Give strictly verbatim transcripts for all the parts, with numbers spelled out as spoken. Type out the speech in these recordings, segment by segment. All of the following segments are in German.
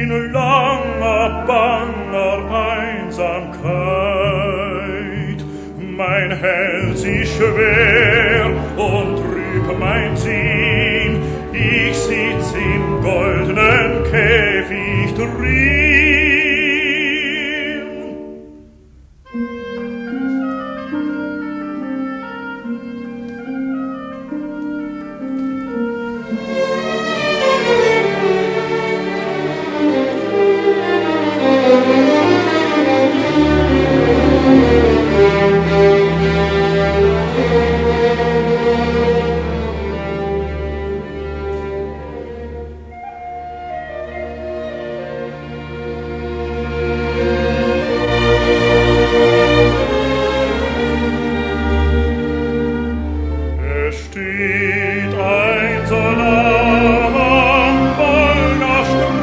in langer, banger Einsamkeit. Mein Herz ist schwer und trüb mein Sinn, ich sitz im goldenen Käfig drin. Steht ein Soldat am Kölner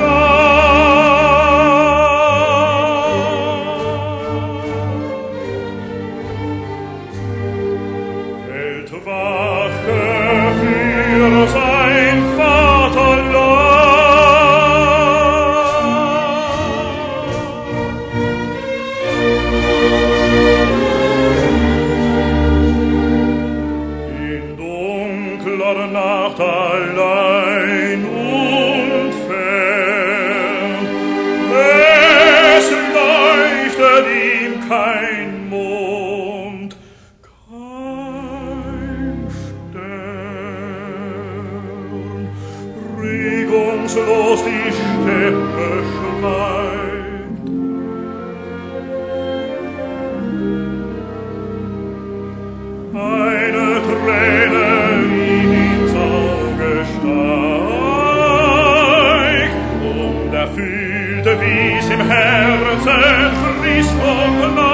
Strand, hält Wache für sein Nacht allein und fern, es leuchtet ihm kein Mond, kein Stern, regungslos die Steppe schweigt. Eine Träne und er fühlte, wie's im Herzen frisst und